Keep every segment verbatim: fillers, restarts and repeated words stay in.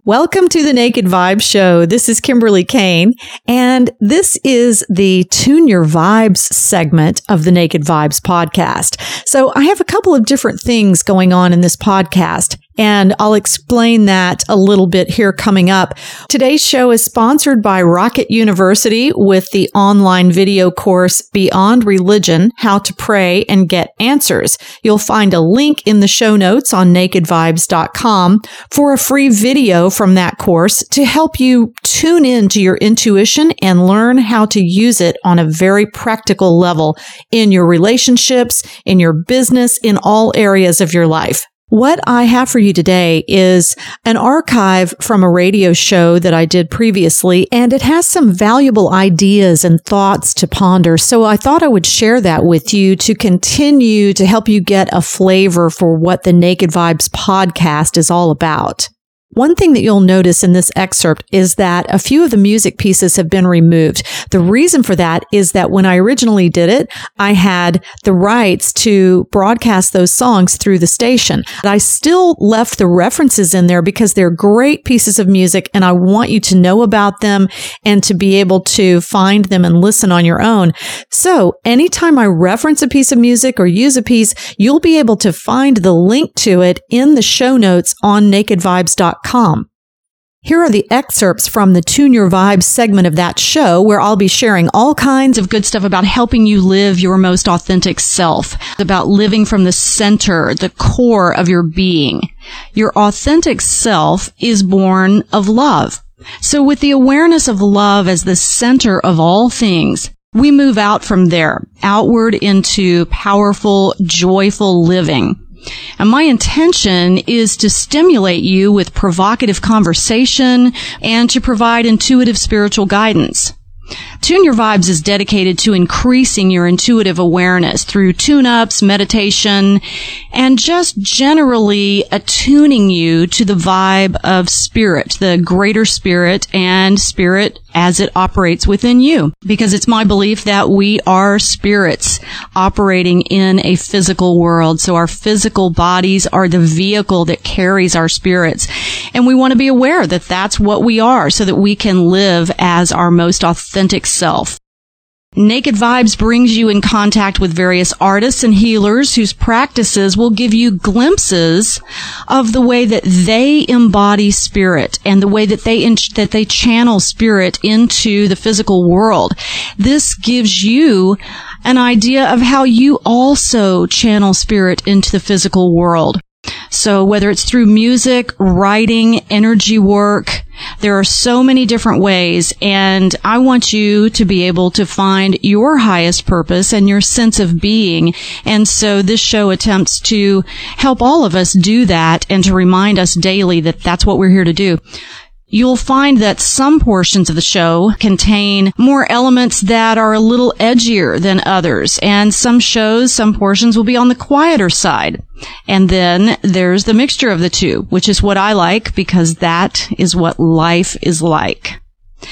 Welcome to the Naked Vibes Show. This is Kimberly Kane, and this is the Tune Your Vibes segment of the Naked Vibes podcast. So I have a couple of different things going on in this podcast, and I'll explain that a little bit here coming up. Today's show is sponsored by Rocket University with the online video course Beyond Religion, How to Pray and Get Answers. You'll find a link in the show notes on naked vibes dot com for a free video from that course to help you tune in to your intuition and learn how to use it on a very practical level in your relationships, in your business, in all areas of your life. What I have for you today is an archive from a radio show that I did previously, and it has some valuable ideas and thoughts to ponder. So I thought I would share that with you to continue to help you get a flavor for what the Naked Vibes podcast is all about. One thing that you'll notice in this excerpt is that a few of the music pieces have been removed. The reason for that is that when I originally did it, I had the rights to broadcast those songs through the station. I still left the references in there because they're great pieces of music and I want you to know about them and to be able to find them and listen on your own. So anytime I reference a piece of music or use a piece, you'll be able to find the link to it in the show notes on naked vibes dot com. Here are the excerpts from the Tune Your Vibes segment of that show, where I'll be sharing all kinds of good stuff about helping you live your most authentic self, about living from the center, the core of your being. Your authentic self is born of love. So with the awareness of love as the center of all things, we move out from there, outward into powerful, joyful living. And my intention is to stimulate you with provocative conversation and to provide intuitive spiritual guidance. Tune Your Vibes is dedicated to increasing your intuitive awareness through tune-ups, meditation, and just generally attuning you to the vibe of spirit, the greater spirit and spirit as it operates within you. Because it's my belief that we are spirits operating in a physical world. So our physical bodies are the vehicle that carries our spirits. And we want to be aware that that's what we are so that we can live as our most authentic self. Naked Vibes brings you in contact with various artists and healers whose practices will give you glimpses of the way that they embody spirit and the way that they in- that they channel spirit into the physical world. This gives you an idea of how you also channel spirit into the physical world. So whether it's through music, writing, energy work, there are so many different ways, and I want you to be able to find your highest purpose and your sense of being. And so this show attempts to help all of us do that and to remind us daily that that's what we're here to do. You'll find that some portions of the show contain more elements that are a little edgier than others, and some shows, some portions will be on the quieter side. And then there's the mixture of the two, which is what I like because that is what life is like.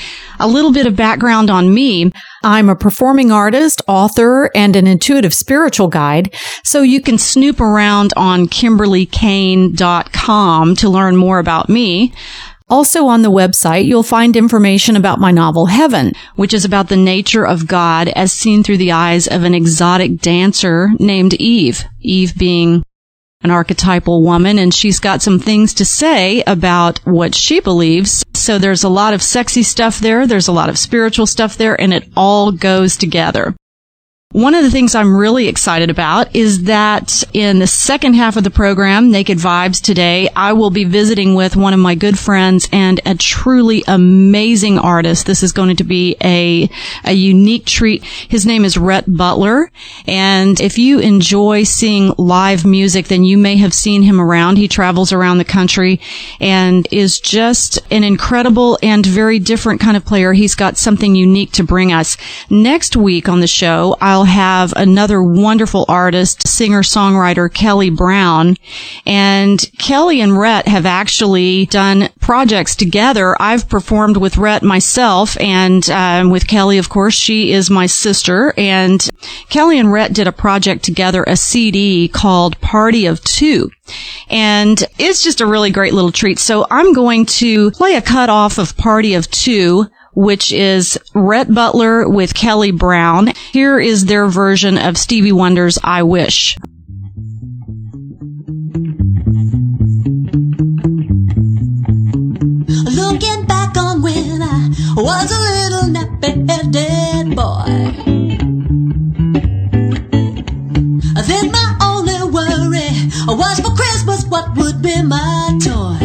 A little bit of background on me. I'm a performing artist, author, and an intuitive spiritual guide. So you can snoop around on kimberly kane dot com to learn more about me. Also on the website, you'll find information about my novel Heaven, which is about the nature of God as seen through the eyes of an exotic dancer named Eve. Eve being an archetypal woman, and she's got some things to say about what she believes. So there's a lot of sexy stuff there, there's a lot of spiritual stuff there, and it all goes together. One of the things I'm really excited about is that in the second half of the program, Naked Vibes today, I will be visiting with one of my good friends and a truly amazing artist. This is going to be a, a unique treat. His name is Rhett Butler. And if you enjoy seeing live music, then you may have seen him around. He travels around the country and is just an incredible and very different kind of player. He's got something unique to bring us. Next week on the show, I'll I'll have another wonderful artist, singer-songwriter Kelly Brown. And Kelly and Rhett have actually done projects together. I've performed with Rhett myself, and um, with Kelly, of course, she is my sister. And Kelly and Rhett did a project together, a C D called Party of Two. And it's just a really great little treat. So I'm going to play a cut off of Party of Two, which is Rhett Butler with Kelly Brown. Here is their version of Stevie Wonder's I Wish. Looking back on when I was a little nappy-headed boy, then my only worry was for Christmas what would be my toy.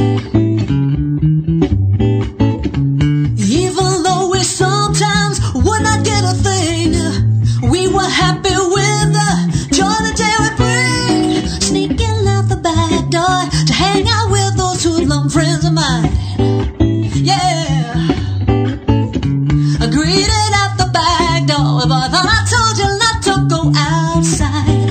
Even though we sometimes would not get a thing, we were happy with the joy the day would bring. Sneaking out the back door to hang out with those hoodlum friends of mine. Yeah, I greeted at the back door, but I thought I told you not to go outside.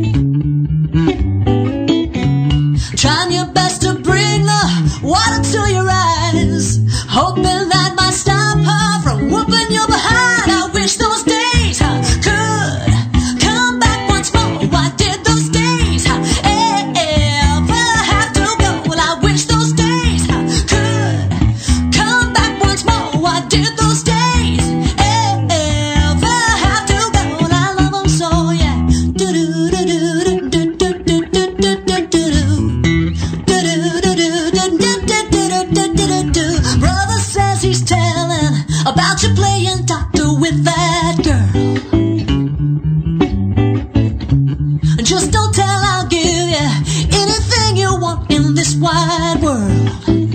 Trying your best to bring the water to your eyes, hoping that might stop her from whooping you behind. I wish those days uh, could come back once more. Why did those days uh, ever have to go? Well, I wish those days uh, could come back once more. Why did those days ever have to go? Well, I love them so, yeah. Do do do do do do do do do do do do. Brother says he's telling about you playing doctor with that girl. Just don't tell, I'll give you anything you want in this wide world.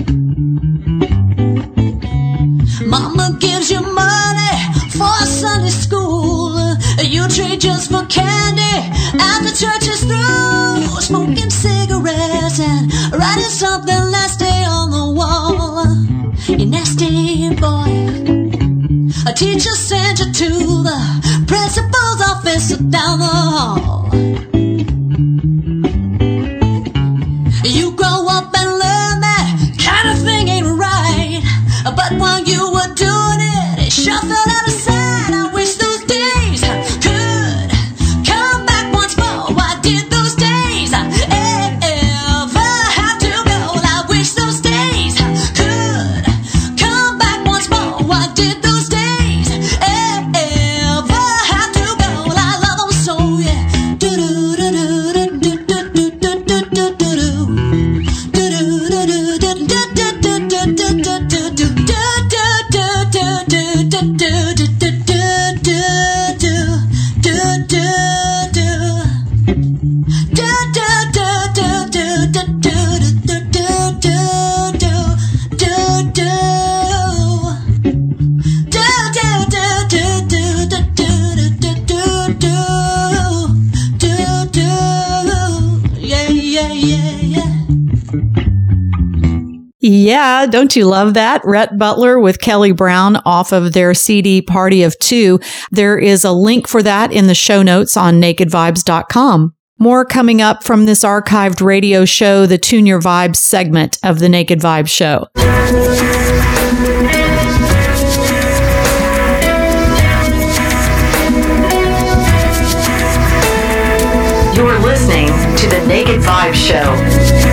Mama gives you money for Sunday school. You trade just for candy after church is through. Smoking cigarettes and writing something nasty on the wall. You nasty boy. A teacher sent you to the principal's office down the hall. You grow up and learn that kind of thing ain't right, but while you were doing it, it sure fell out of sight. I wish those days could come back once more. Why did those days ever have to go? I wish those days could come back once more. Why did those days ever have to go? I love them so, yeah. Do do do do do do do do do do do Yeah, don't you love that? Rhett Butler with Kelly Brown off of their C D Party of Two. There is a link for that in the show notes on naked vibes dot com. More coming up from this archived radio show, the Tune Your Vibes segment of the Naked Vibes Show. You're listening to the Naked Vibes Show.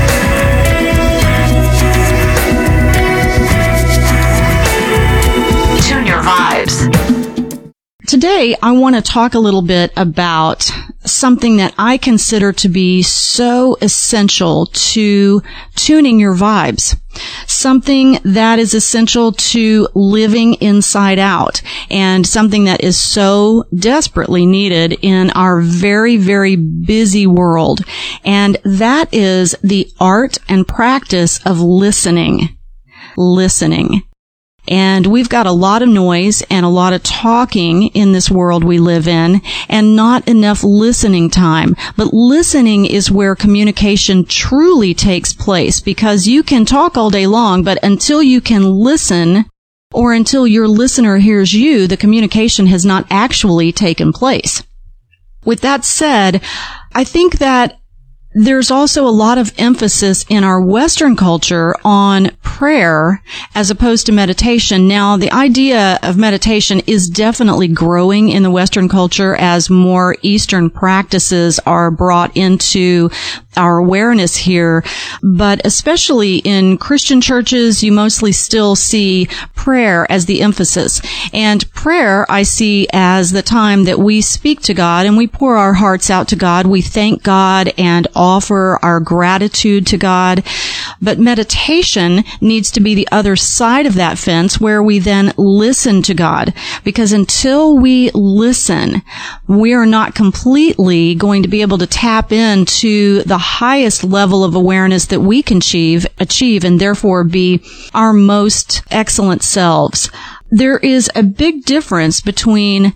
Vibes. Today, I want to talk a little bit about something that I consider to be so essential to tuning your vibes. Something that is essential to living inside out, and something that is so desperately needed in our very, very busy world. And that is the art and practice of listening. Listening. And we've got a lot of noise and a lot of talking in this world we live in, and not enough listening time. But listening is where communication truly takes place, because you can talk all day long, but until you can listen, or until your listener hears you, the communication has not actually taken place. With that said, I think that there's also a lot of emphasis in our Western culture on prayer as opposed to meditation. Now, the idea of meditation is definitely growing in the Western culture as more Eastern practices are brought into our awareness here. But especially in Christian churches, you mostly still see prayer as the emphasis. And prayer I see as the time that we speak to God and we pour our hearts out to God. We thank God and offer our gratitude to God. But meditation needs to be the other side of that fence where we then listen to God. Because until we listen, we are not completely going to be able to tap into the highest level of awareness that we can achieve, achieve and therefore be our most excellent selves. There is a big difference between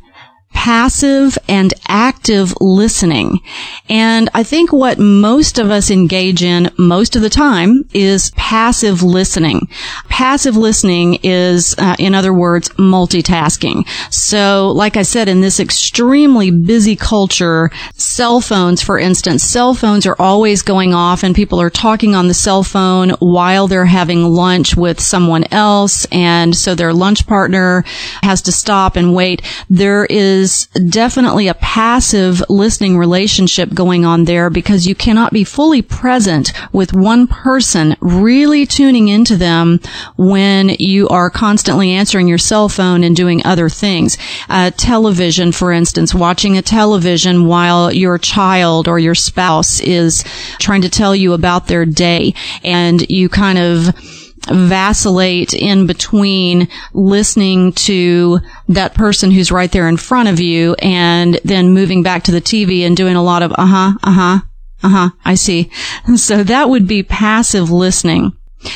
passive and active listening. And I think what most of us engage in most of the time is passive listening. Passive listening is, uh, in other words, multitasking. So, like I said, in this extremely busy culture, cell phones, for instance, cell phones are always going off and people are talking on the cell phone while they're having lunch with someone else. And so their lunch partner has to stop and wait. There is definitely a passive listening relationship going on there because you cannot be fully present with one person, really tuning into them when you are constantly answering your cell phone and doing other things. Uh, television, for instance, watching a television while your child or your spouse is trying to tell you about their day, and you kind of vacillate in between listening to that person who's right there in front of you and then moving back to the T V and doing a lot of uh-huh, uh-huh, uh-huh, I see. So that would be passive listening.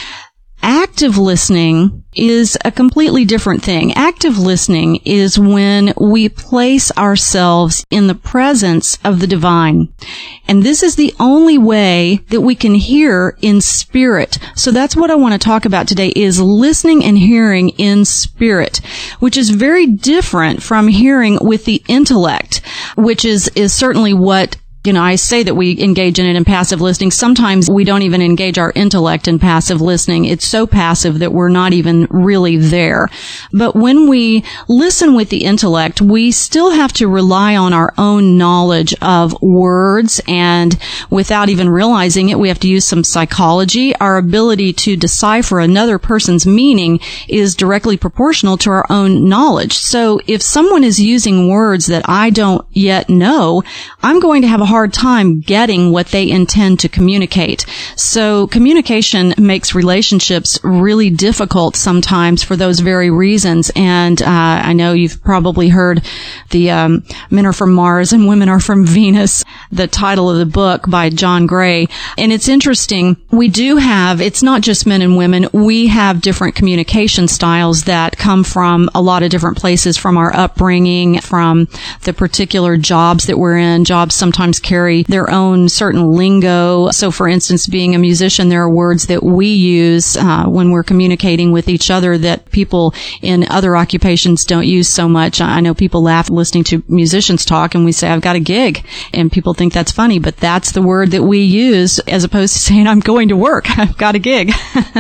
Active listening is a completely different thing. Active listening is when we place ourselves in the presence of the divine. And this is the only way that we can hear in spirit. So that's what I want to talk about today, is listening and hearing in spirit, which is very different from hearing with the intellect, which is, is certainly what You know, I say that we engage in it in passive listening. Sometimes we don't even engage our intellect in passive listening. It's so passive that we're not even really there. But when we listen with the intellect, we still have to rely on our own knowledge of words, and without even realizing it, we have to use some psychology. Our ability to decipher another person's meaning is directly proportional to our own knowledge. So if someone is using words that I don't yet know, I'm going to have a hard time getting what they intend to communicate. So communication makes relationships really difficult sometimes for those very reasons. And uh, I know you've probably heard the um, Men Are From Mars and Women Are From Venus, the title of the book by John Gray. And it's interesting. We do have, it's not just men and women, we have different communication styles that come from a lot of different places, from our upbringing, from the particular jobs that we're in. Jobs sometimes carry their own certain lingo. So, for instance, being a musician, there are words that we use uh, when we're communicating with each other that people in other occupations don't use so much. I know people laugh listening to musicians talk, and we say, I've got a gig, and people think that's funny, but that's the word that we use as opposed to saying, I'm going to work, I've got a gig.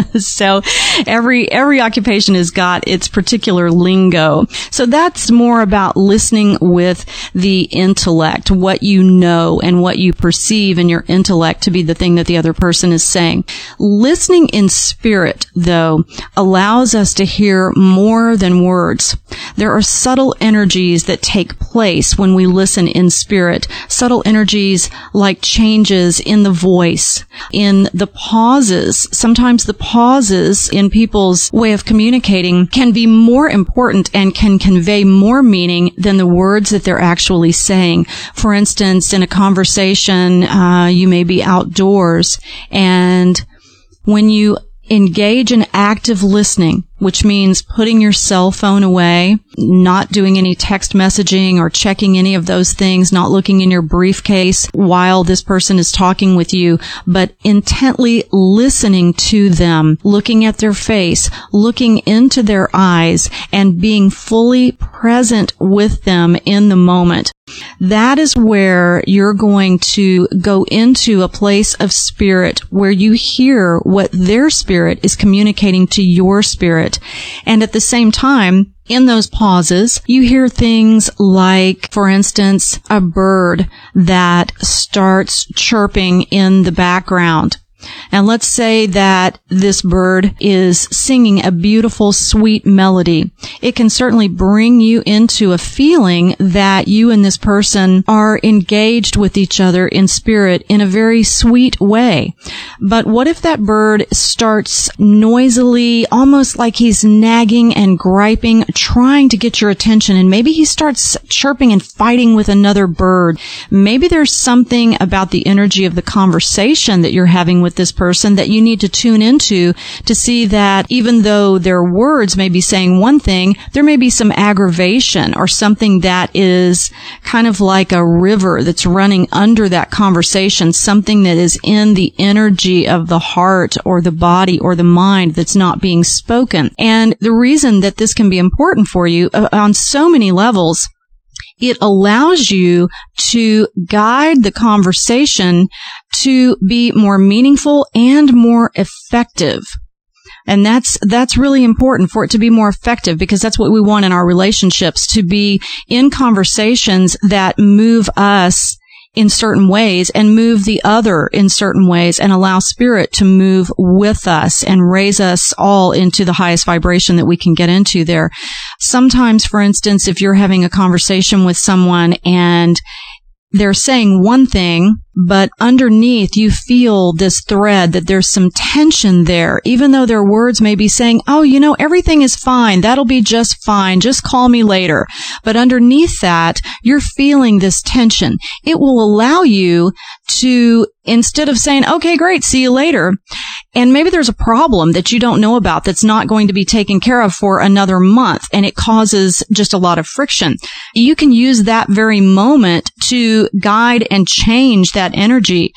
So every every occupation has got its particular lingo. So that's more about listening with the intellect, what you know and what you perceive in your intellect to be the thing that the other person is saying. Listening in spirit, though, allows us to hear more than words. There are subtle energies that take place when we listen in spirit. Subtle energies like changes in the voice, in the pauses. Sometimes the pauses in people's way of communicating can be more important and can convey more meaning than the words that they're actually saying. For instance, in a conversation, uh, you may be outdoors, and when you engage in active listening, which means putting your cell phone away, not doing any text messaging or checking any of those things, not looking in your briefcase while this person is talking with you, but intently listening to them, looking at their face, looking into their eyes, and being fully present with them in the moment. That is where you're going to go into a place of spirit where you hear what their spirit is communicating to your spirit. And at the same time, in those pauses, you hear things like, for instance, a bird that starts chirping in the background. And let's say that this bird is singing a beautiful, sweet melody. It can certainly bring you into a feeling that you and this person are engaged with each other in spirit in a very sweet way. But what if that bird starts noisily, almost like he's nagging and griping, trying to get your attention, and maybe he starts chirping and fighting with another bird? Maybe there's something about the energy of the conversation that you're having with this person that you need to tune into to see that even though their words may be saying one thing, there may be some aggravation or something that is kind of like a river that's running under that conversation, something that is in the energy of the heart or the body or the mind that's not being spoken. And the reason that this can be important for you uh, on so many levels, it allows you to guide the conversation to be more meaningful and more effective. And that's, that's really important for it to be more effective, because that's what we want in our relationships, to be in conversations that move us in certain ways and move the other in certain ways and allow spirit to move with us and raise us all into the highest vibration that we can get into there. Sometimes, for instance, if you're having a conversation with someone and they're saying one thing, but underneath you feel this thread that there's some tension there, even though their words may be saying, oh, you know, everything is fine. That'll be just fine. Just call me later. But underneath that, you're feeling this tension. It will allow you to, instead of saying, okay, great, see you later, and maybe there's a problem that you don't know about that's not going to be taken care of for another month, and it causes just a lot of friction. You can use that very moment to guide and change that energy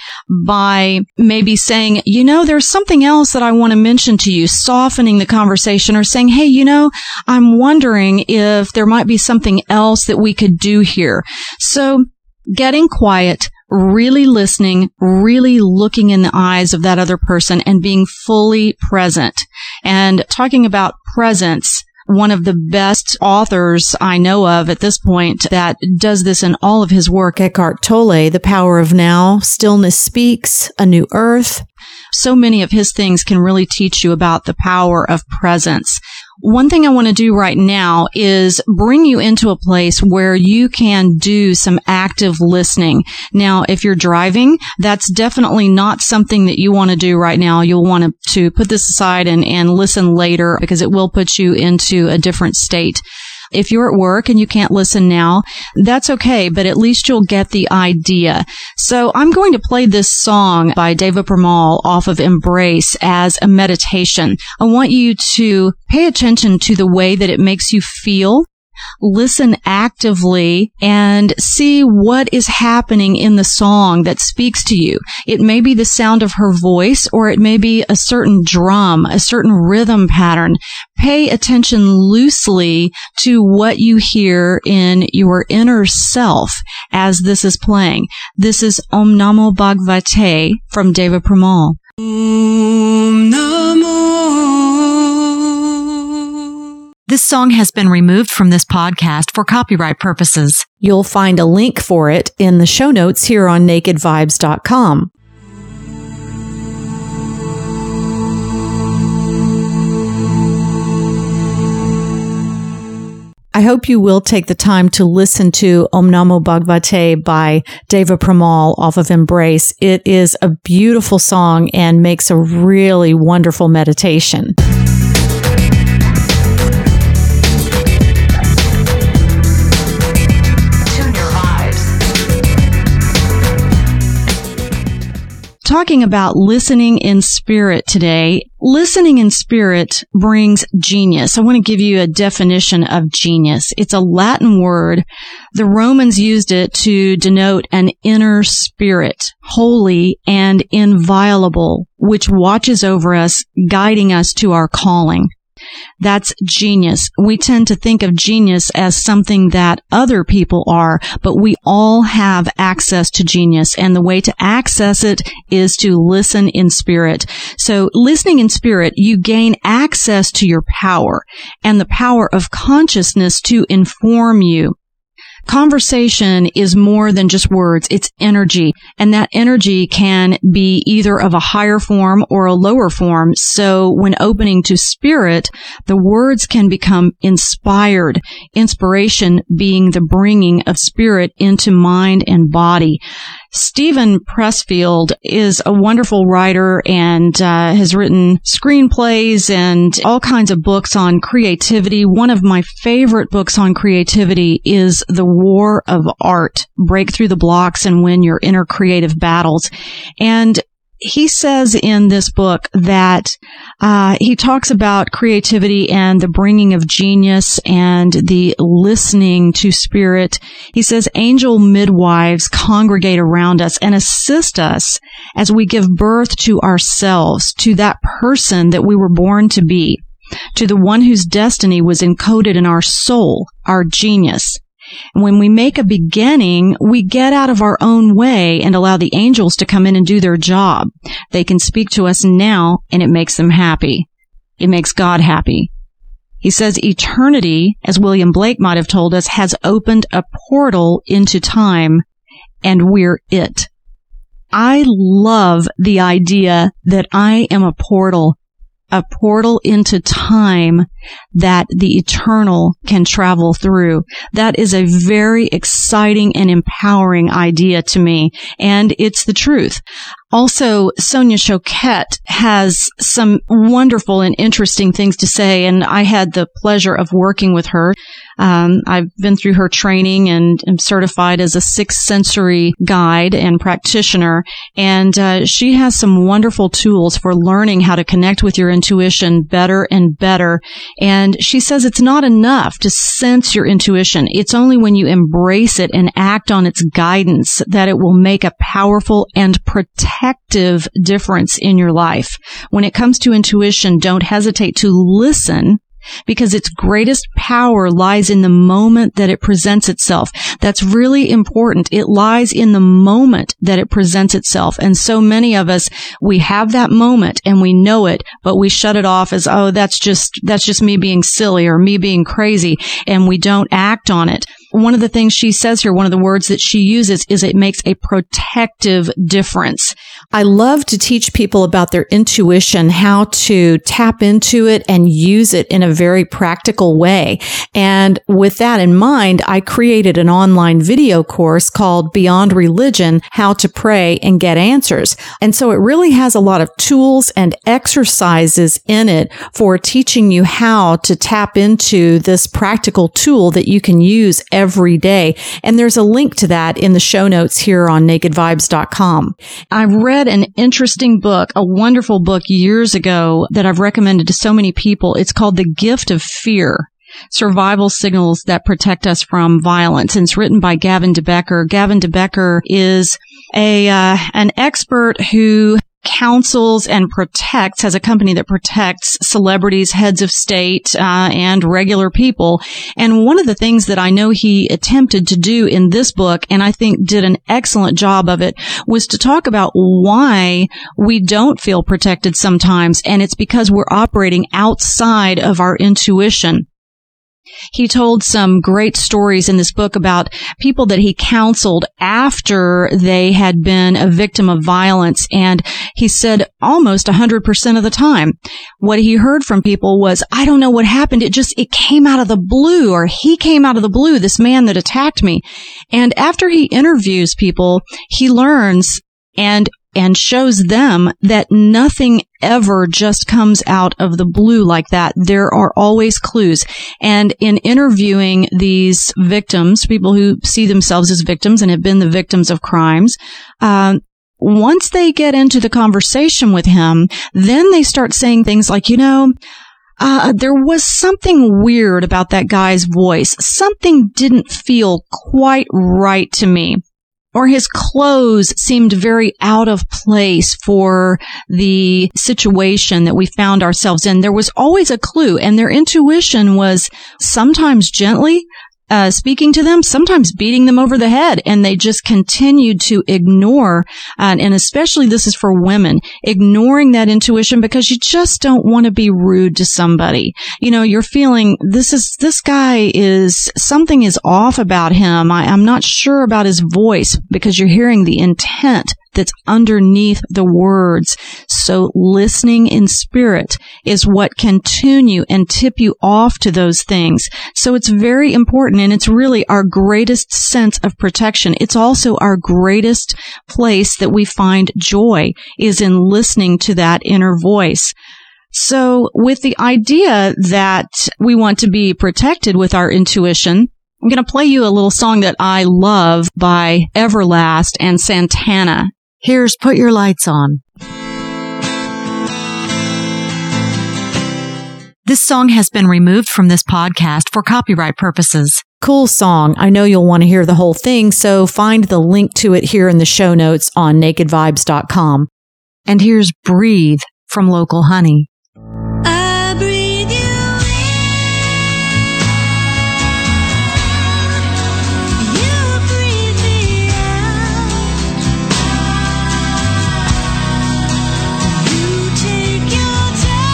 by maybe saying, you know, there's something else that I want to mention to you, softening the conversation, or saying, hey, you know, I'm wondering if there might be something else that we could do here. So getting quiet, really listening, really looking in the eyes of that other person and being fully present. And talking about presence, one of the best authors I know of at this point that does this in all of his work, Eckhart Tolle, The Power of Now, Stillness Speaks, A New Earth. So many of his things can really teach you about the power of presence. One thing I want to do right now is bring you into a place where you can do some active listening. Now, if you're driving, that's definitely not something that you want to do right now. You'll want to, to put this aside and, and listen later, because it will put you into a different state. If you're at work and you can't listen now, that's okay, but at least you'll get the idea. So I'm going to play this song by Deva Premal off of Embrace as a meditation. I want you to pay attention to the way that it makes you feel. Listen actively and see what is happening in the song that speaks to you. It may be the sound of her voice, or it may be a certain drum, a certain rhythm pattern. Pay attention loosely to what you hear in your inner self as this is playing. This is Om Namo Bhagavate from Deva Premal. Om Namo. This song has been removed from this podcast for copyright purposes. You'll find a link for it in the show notes here on naked vibes dot com. I hope you will take the time to listen to Om Namo Bhagavate by Deva Premal off of Embrace. It is a beautiful song and makes a really wonderful meditation. talking about listening in spirit today. Listening in spirit brings genius. I want to give you a definition of genius. It's a Latin word. The Romans used it to denote an inner spirit, holy and inviolable, which watches over us, guiding us to our calling. That's genius. We tend to think of genius as something that other people are, but we all have access to genius, and the way to access it is to listen in spirit. So listening in spirit, you gain access to your power and the power of consciousness to inform you. Conversation is more than just words. It's energy. And that energy can be either of a higher form or a lower form. So when opening to spirit, the words can become inspired. Inspiration being the bringing of spirit into mind and body. Stephen Pressfield is a wonderful writer and uh, has written screenplays and all kinds of books on creativity. One of my favorite books on creativity is The War of Art, Break Through the Blocks and Win Your Inner Creative Battles. And he says in this book that uh, he talks about creativity and the bringing of genius and the listening to spirit. He says angel midwives congregate around us and assist us as we give birth to ourselves, to that person that we were born to be, to the one whose destiny was encoded in our soul, our genius. When we make a beginning, we get out of our own way and allow the angels to come in and do their job. They can speak to us now, and it makes them happy. It makes God happy. He says eternity, as William Blake might have told us, has opened a portal into time, and we're it. I love the idea that I am a portal, a portal into time that the eternal can travel through. That is a very exciting and empowering idea to me, and it's the truth. Also, Sonia Choquette has some wonderful and interesting things to say, and I had the pleasure of working with her. Um, I've been through her training and am certified as a sixth sensory guide and practitioner, and uh, she has some wonderful tools for learning how to connect with your intuition better and better. And she says it's not enough to sense your intuition. It's only when you embrace it and act on its guidance that it will make a powerful and protective difference in your life. When it comes to intuition, don't hesitate to listen, because its greatest power lies in the moment that it presents itself. That's really important. It lies in the moment that it presents itself. And so many of us, we have that moment and we know it, but we shut it off as, oh, that's just, that's just me being silly or me being crazy, and we don't act on it. One of the things she says here, one of the words that she uses is it makes a protective difference. I love to teach people about their intuition, how to tap into it and use it in a very practical way. And with that in mind, I created an online video course called Beyond Religion, How to Pray and Get Answers. And so it really has a lot of tools and exercises in it for teaching you how to tap into this practical tool that you can use every day. And there's a link to that in the show notes here on naked vibes dot com. I read an interesting book, a wonderful book years ago that I've recommended to so many people. It's called The Gift of Fear: Survival Signals That Protect Us from Violence. And it's written by Gavin de Becker. Gavin de Becker is a uh, an expert who counsels and protects, has a company that protects celebrities, heads of state, uh, and regular people. And one of the things that I know he attempted to do in this book, and I think did an excellent job of it, was to talk about why we don't feel protected sometimes. And it's because we're operating outside of our intuition. He told some great stories in this book about people that he counseled after they had been a victim of violence. And he said almost one hundred percent of the time, what he heard from people was, I don't know what happened. It just, it came out of the blue, or he came out of the blue, this man that attacked me. And after he interviews people, he learns and and shows them that nothing ever just comes out of the blue like that. There are always clues. And in interviewing these victims, people who see themselves as victims and have been the victims of crimes, um, once they get into the conversation with him, then they start saying things like, you know, Uh, there was something weird about that guy's voice. Something didn't feel quite right to me. Or his clothes seemed very out of place for the situation that we found ourselves in. There was always a clue, and their intuition was sometimes gently Uh, speaking to them, sometimes beating them over the head, and they just continued to ignore, uh, and especially this is for women, ignoring that intuition because you just don't want to be rude to somebody. You know, you're feeling this is, this guy is, something is off about him. I, I'm not sure about his voice because you're hearing the intent that's underneath the words. So listening in spirit is what can tune you and tip you off to those things. So it's very important, and it's really our greatest sense of protection. It's also our greatest place that we find joy is in listening to that inner voice. So with the idea that we want to be protected with our intuition, I'm going to play you a little song that I love by Everlast and Santana. Here's Put Your Lights On. This song has been removed from this podcast for copyright purposes. Cool song. I know you'll want to hear the whole thing, so find the link to it here in the show notes on naked vibes dot com. And here's Breathe from Local Honey. I breathe you in, you breathe me out. You take your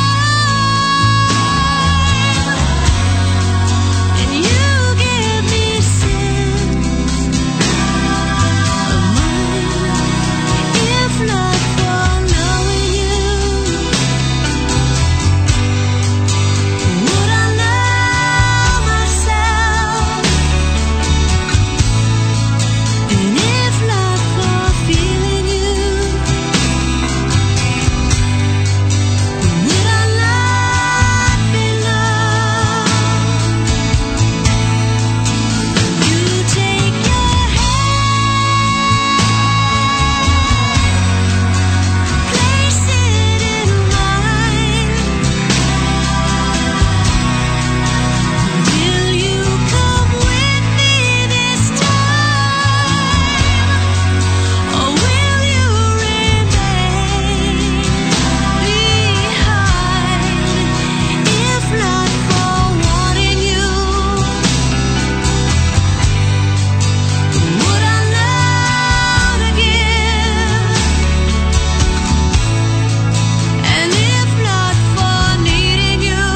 time, and you give me sense of mine. If not for knowing you, would I know myself? And if not for feeling you, would I not be loved? You take your hand, place it in mine. Will you come with me this time, or will you remain behind? If not for wanting you, would I know to give? And if not for needing you,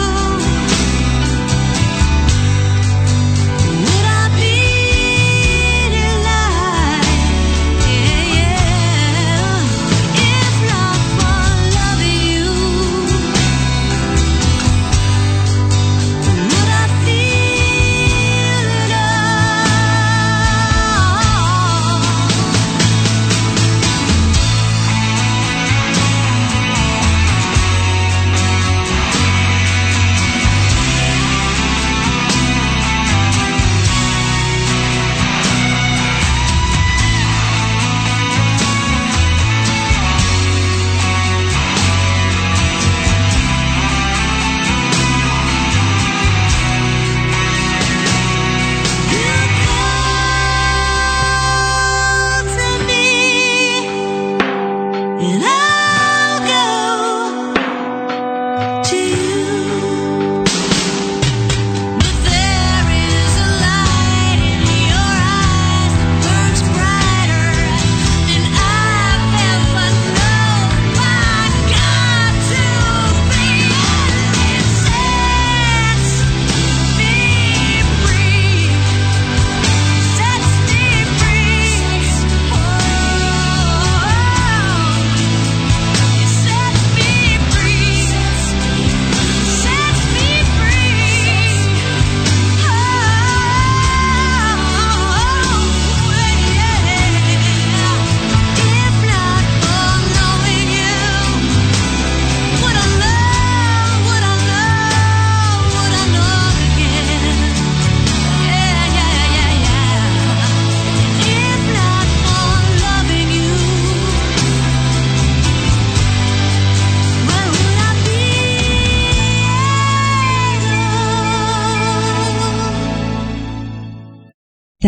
would I be alive? Yeah, yeah. If not for loving you, would I feel it and I'll go to you. But there is a light in your eyes that burns brighter than I've ever known. My God, to be, it sets me free, sets me free. Oh,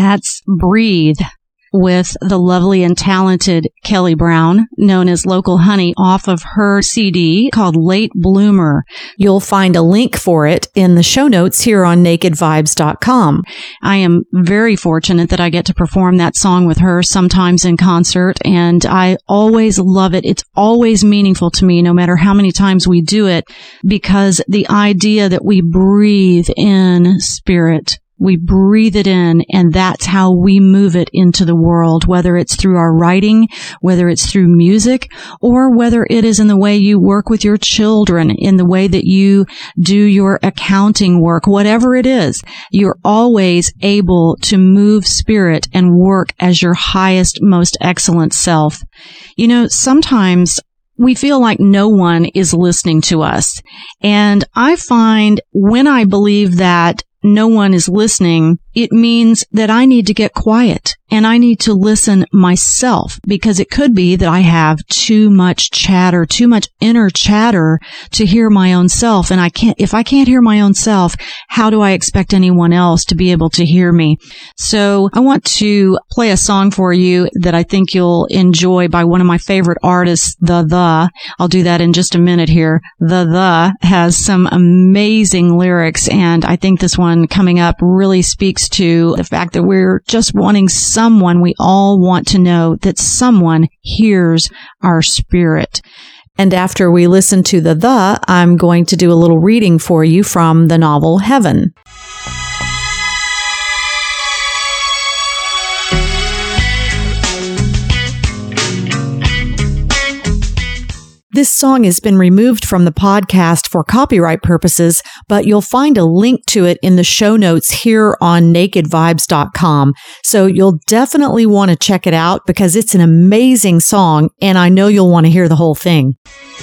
That's Breathe with the lovely and talented Kelly Brown, known as Local Honey, off of her C D called Late Bloomer. You'll find a link for it in the show notes here on naked vibes dot com. I am very fortunate that I get to perform that song with her sometimes in concert, and I always love it. It's always meaningful to me, no matter how many times we do it, because the idea that we breathe in spirit, we breathe it in, and that's how we move it into the world, whether it's through our writing, whether it's through music, or whether it is in the way you work with your children, in the way that you do your accounting work, whatever it is, you're always able to move spirit and work as your highest, most excellent self. You know, sometimes we feel like no one is listening to us. And I find when I believe that no one is listening, it means that I need to get quiet and I need to listen myself, because it could be that I have too much chatter, too much inner chatter to hear my own self. And I can't, if I can't hear my own self, how do I expect anyone else to be able to hear me? So I want to play a song for you that I think you'll enjoy by one of my favorite artists, The The. I'll do that in just a minute here. The The has some amazing lyrics, and I think this one coming up really speaks to the fact that we're just wanting someone, we all want to know that someone hears our spirit. And after we listen to the The, I'm going to do a little reading for you from the novel Heaven. This song has been removed from the podcast for copyright purposes, but you'll find a link to it in the show notes here on naked vibes dot com. So you'll definitely want to check it out because it's an amazing song, and I know you'll want to hear the whole thing.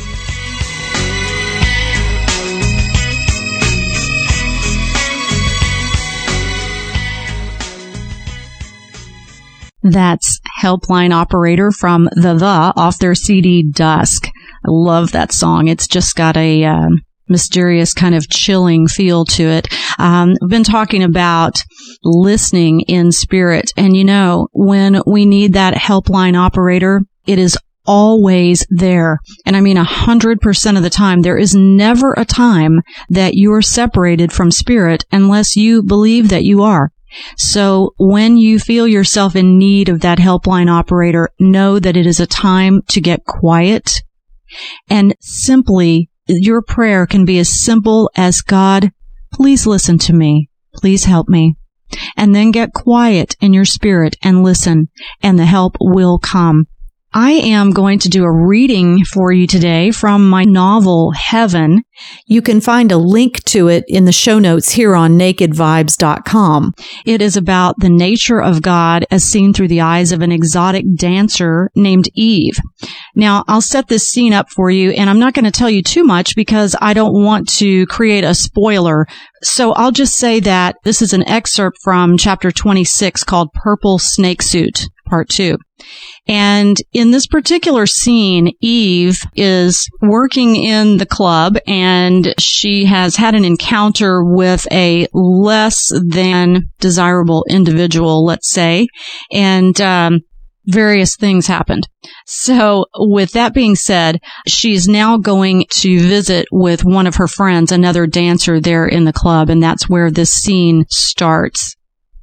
That's Helpline Operator from The The off their C D Dusk. I love that song. It's just got a uh, mysterious kind of chilling feel to it. Um, I've been talking about listening in spirit. And you know, when we need that helpline operator, it is always there. And I mean a hundred percent of the time. There is never a time that you're separated from spirit unless you believe that you are. So when you feel yourself in need of that helpline operator, know that it is a time to get quiet. And simply, your prayer can be as simple as, God, please listen to me. Please help me. And then get quiet in your spirit and listen, and the help will come. I am going to do a reading for you today from my novel, Heaven. You can find a link to it in the show notes here on naked vibes dot com. It is about the nature of God as seen through the eyes of an exotic dancer named Eve. Now, I'll set this scene up for you, and I'm not going to tell you too much because I don't want to create a spoiler. So I'll just say that this is an excerpt from chapter twenty-six called Purple Snake Suit, part two. And in this particular scene, Eve is working in the club and she has had an encounter with a less than desirable individual, let's say, and um, various things happened. So with that being said, she's now going to visit with one of her friends, another dancer there in the club, and that's where this scene starts.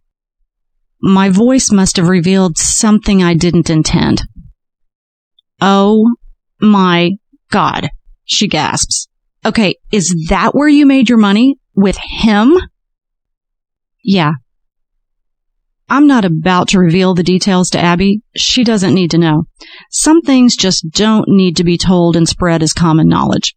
My voice must have revealed something I didn't intend. Oh my God, she gasps. Okay, is that where you made your money? With him? Yeah. I'm not about to reveal the details to Abby. She doesn't need to know. Some things just don't need to be told and spread as common knowledge.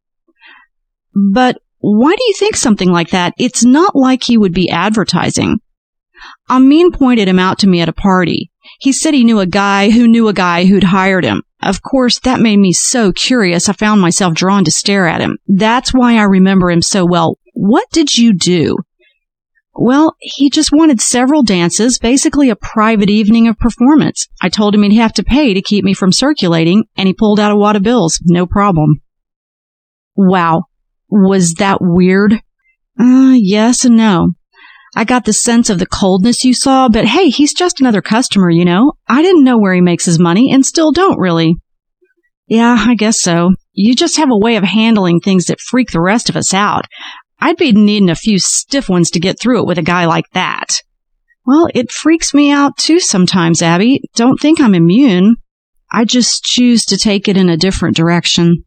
But why do you think something like that? It's not like he would be advertising. Amin pointed him out to me at a party. He said he knew a guy who knew a guy who'd hired him. Of course, that made me so curious I found myself drawn to stare at him. That's why I remember him so well. What did you do? Well, he just wanted several dances, basically a private evening of performance. I told him he'd have to pay to keep me from circulating, and he pulled out a wad of bills. No problem. Wow. Was that weird? Uh, yes and no. I got the sense of the coldness you saw, but hey, he's just another customer, you know? I didn't know where he makes his money and still don't really. Yeah, I guess so. You just have a way of handling things that freak the rest of us out. I'd be needing a few stiff ones to get through it with a guy like that. Well, it freaks me out too sometimes, Abby. Don't think I'm immune. I just choose to take it in a different direction.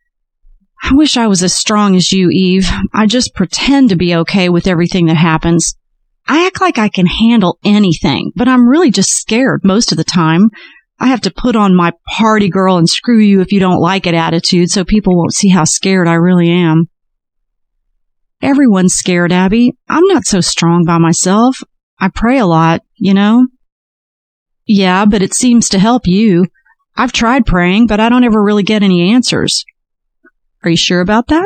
I wish I was as strong as you, Eve. I just pretend to be okay with everything that happens. I act like I can handle anything, but I'm really just scared most of the time. I have to put on my party girl and screw you if you don't like it attitude so people won't see how scared I really am. Everyone's scared, Abby. I'm not so strong by myself. I pray a lot, you know? Yeah, but it seems to help you. I've tried praying, but I don't ever really get any answers. Are you sure about that?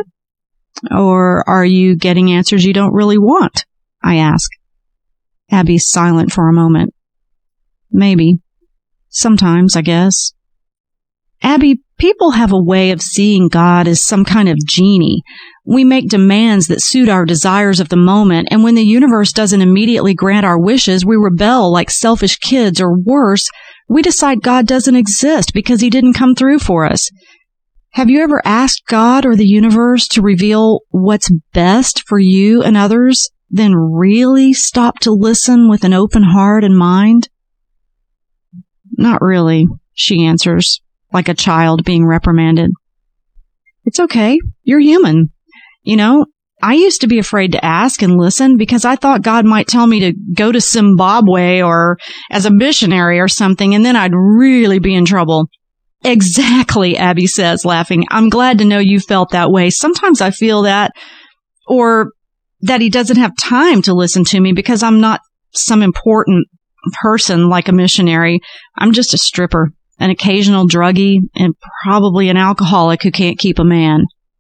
Or are you getting answers you don't really want? I ask. Abby's silent for a moment. Maybe. Sometimes, I guess. Abby, people have a way of seeing God as some kind of genie. We make demands that suit our desires of the moment, and when the universe doesn't immediately grant our wishes, we rebel like selfish kids, or worse, we decide God doesn't exist because he didn't come through for us. Have you ever asked God or the universe to reveal what's best for you and others, then really stop to listen with an open heart and mind? Not really, she answers, like a child being reprimanded. It's okay. You're human. You know, I used to be afraid to ask and listen because I thought God might tell me to go to Zimbabwe or as a missionary or something, and then I'd really be in trouble. Exactly, Abby says, laughing. I'm glad to know you felt that way. Sometimes I feel that, or that he doesn't have time to listen to me because I'm not some important person like a missionary. I'm just a stripper, an occasional druggie, and probably an alcoholic who can't keep a man.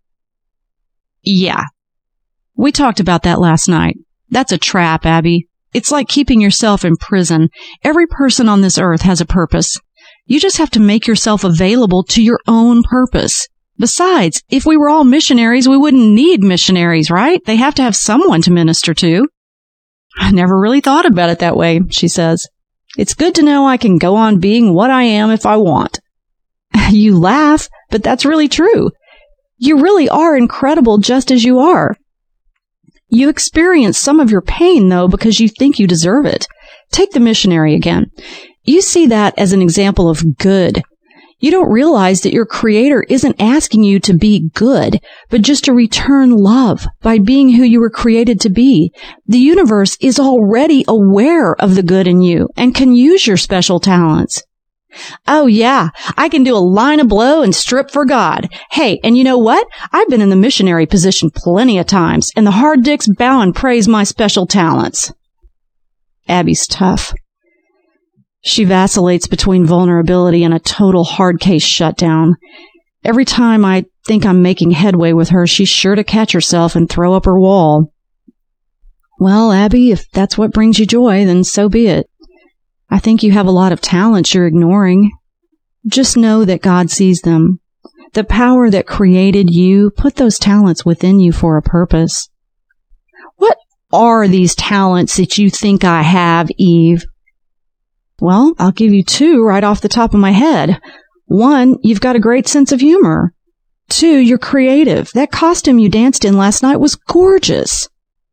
Yeah. We talked about that last night. That's a trap, Abby. It's like keeping yourself in prison. Every person on this earth has a purpose. You just have to make yourself available to your own purpose. Besides, if we were all missionaries, we wouldn't need missionaries, right? They have to have someone to minister to. I never really thought about it that way, she says. It's good to know I can go on being what I am if I want. You laugh, but that's really true. You really are incredible just as you are. You experience some of your pain, though, because you think you deserve it. Take the missionary again. You see that as an example of good. You don't realize that your Creator isn't asking you to be good, but just to return love by being who you were created to be. The universe is already aware of the good in you and can use your special talents. Oh yeah, I can do a line of blow and strip for God. Hey, and you know what? I've been in the missionary position plenty of times, and the hard dicks bow and praise my special talents. Abby's tough. She vacillates between vulnerability and a total hard case shutdown. Every time I think I'm making headway with her, she's sure to catch herself and throw up her wall. Well, Abby, if that's what brings you joy, then so be it. I think you have a lot of talents you're ignoring. Just know that God sees them. The power that created you put those talents within you for a purpose. What are these talents that you think I have, Eve? Well, I'll give you two right off the top of my head. One, you've got a great sense of humor. Two, you're creative. That costume you danced in last night was gorgeous.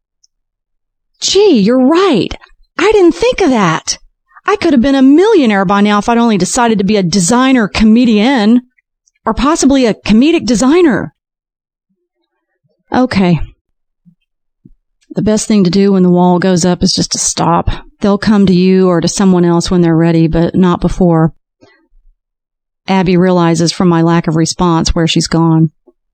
Gee, you're right. I didn't think of that. I could have been a millionaire by now if I'd only decided to be a designer comedian, or possibly a comedic designer. Okay. The best thing to do when the wall goes up is just to stop. They'll come to you or to someone else when they're ready, but not before. Abby realizes from my lack of response where she's gone.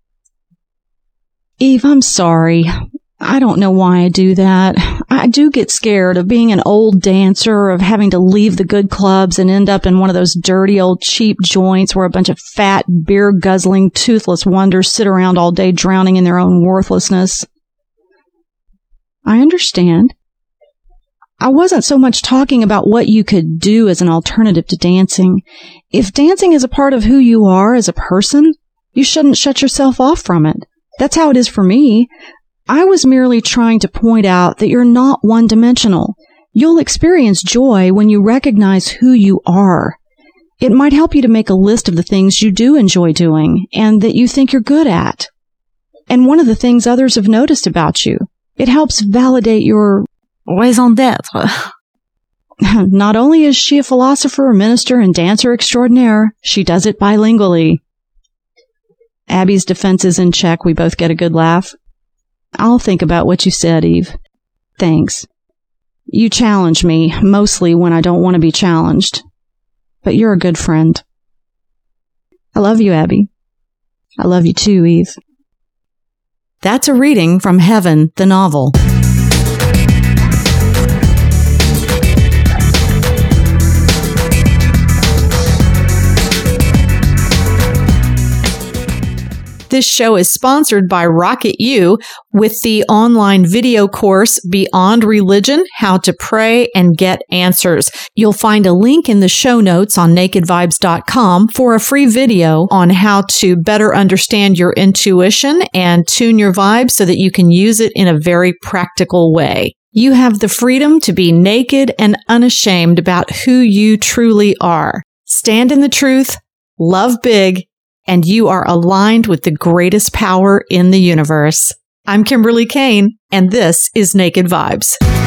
Eve, I'm sorry. I don't know why I do that. I do get scared of being an old dancer, of having to leave the good clubs and end up in one of those dirty old cheap joints where a bunch of fat, beer-guzzling, toothless wonders sit around all day drowning in their own worthlessness. I understand. I wasn't so much talking about what you could do as an alternative to dancing. If dancing is a part of who you are as a person, you shouldn't shut yourself off from it. That's how it is for me. I was merely trying to point out that you're not one-dimensional. You'll experience joy when you recognize who you are. It might help you to make a list of the things you do enjoy doing and that you think you're good at. And one of the things others have noticed about you, it helps validate your raison d'être. Not only is she a philosopher, minister, and dancer extraordinaire, she does it bilingually. Abby's defense is in check. We both get a good laugh. I'll think about what you said, Eve. Thanks. You challenge me, mostly when I don't want to be challenged. But you're a good friend. I love you, Abby. I love you too, Eve. That's a reading from Heaven, the novel. This show is sponsored by Rocket U with the online video course Beyond Religion, How to Pray and Get Answers. You'll find a link in the show notes on naked vibes dot com for a free video on how to better understand your intuition and tune your vibes so that you can use it in a very practical way. You have the freedom to be naked and unashamed about who you truly are. Stand in the truth, love big, and you are aligned with the greatest power in the universe. I'm Kimberly Kane, and this is Naked Vibes.